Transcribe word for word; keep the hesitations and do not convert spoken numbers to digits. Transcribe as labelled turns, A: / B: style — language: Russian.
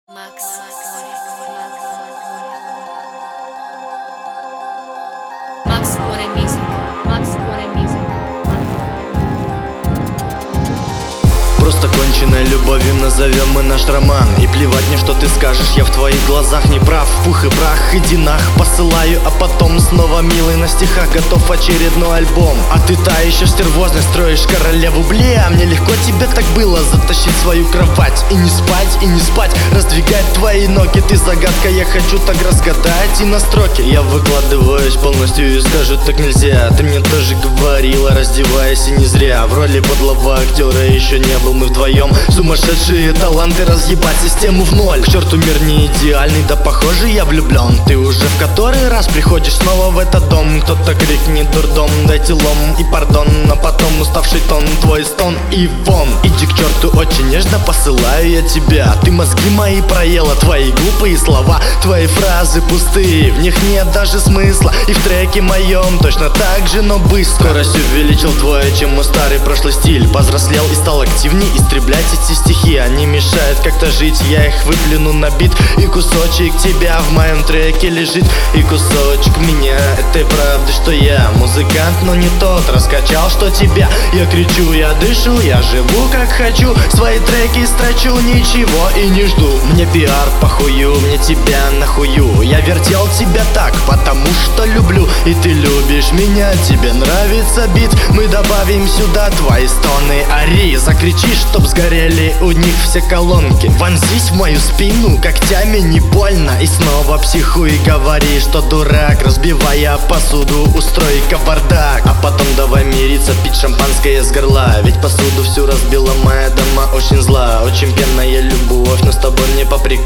A: Макс. Макс Море Мьюзик. Макс Море Мьюзик.
B: Просто конченной любовью назовем мы наш роман. И плевать мне, что ты скажешь, я в твоих глазах не прав. Пух и прах, иди нах, посылаю, а потом снова милый на стихах готов очередной альбом. А ты та еще стервозность, строишь королеву, бля. Мне легко тебе так было затащить в свою кровать. И не спать, и не спать, раздвигать твои ноги. Ты загадка, я хочу так разгадать. И на строке я выкладываюсь полностью и скажу, так нельзя. Ты мне тоже говорила, раздеваясь, и не зря. В роли подлого актера еще не был, мы вдвоем сумасшедшие таланты, разъебать систему в ноль. К черту, мир не идеальный, да похоже я влюблен. Ты уже в который раз приходишь снова в этот дом. Кто-то крикнет дурдом, дайте лом и пардон. А потом уставший тон, твой стон и вон. Иди к черту, очень нежно посылаю я тебя. Ты мозги мои проела, твои глупые слова, твои фразы пустые, в них нет даже смысла. И в треке моем точно так же, но быстро. Скорость увеличил вдвое, чем мой старый прошлый стиль. Повзрослел и стал активнее истреблять эти стихи. Они мешают как-то жить, я их выплюну на бит. И кусочек тебя в моем треке лежит. И кусочек меня, этой правды, что я музыкант, но не тот. Раскачал, что тебя, я кричу, я дышу, я живу как хочу. Свои треки строчу, ничего и не жду. Мне пиар похую, мне тебя нахую. Я вертел тебя так, потому что люблю. И ты любишь меня, тебе нравится бит. Мы добавим сюда твои стоны, ори. Закричишь, чтоб сгорели у них все колонки. Вонзись в мою спину, когтями не больно. И снова психуй, говори, что дурак. Разбивая посуду, устрой кавардак. А потом давай мириться, пить шампанское с горла. Ведь посуду всю разбила моя дама очень зла. Очень пьяная любовь, но с тобой мне по приколу.